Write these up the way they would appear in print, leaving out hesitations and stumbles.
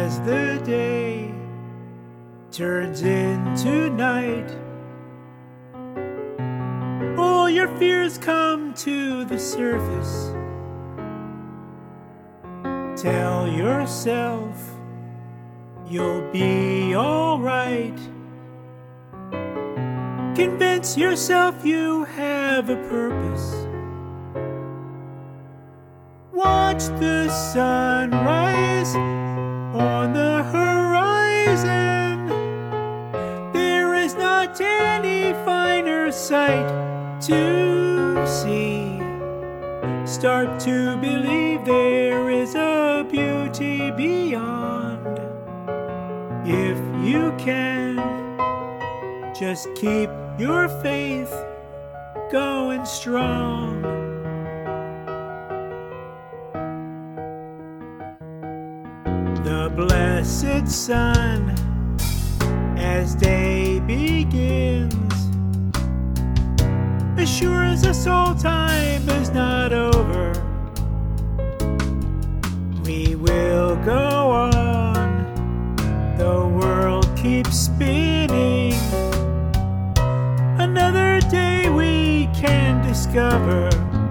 as the day turns into night. All your fears come to the surface. Tell yourself you'll be alright. Convince yourself you have a purpose. Watch the sunrise on the horizon. There is not any finer sight to see. Start to believe there is a beauty beyond. If you can, just keep your faith going strong. The blessed sun as day begins assures us all time is not over. We will go on, the world keeps spinning. Another day we can discover.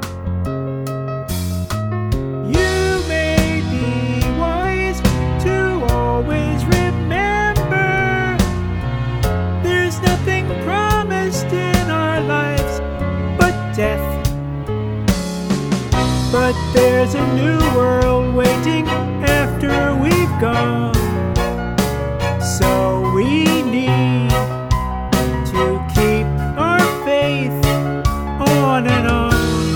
You may be wise to always remember there's nothing promised in our lives but death. But there's a new world waiting after we've gone. So we need to keep our faith on and on.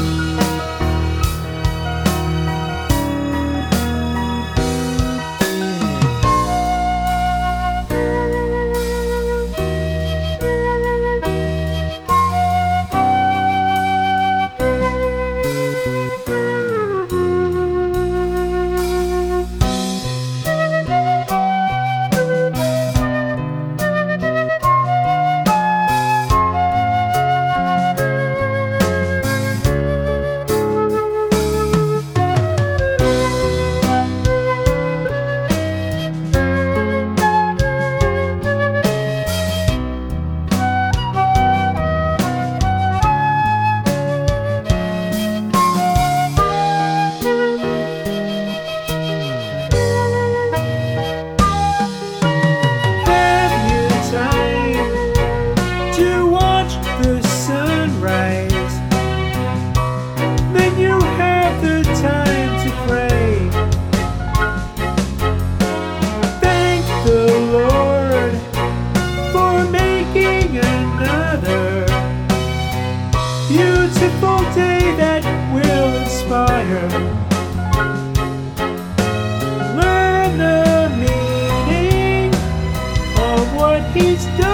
Beautiful day that will inspire. Learn the meaning of what he's done.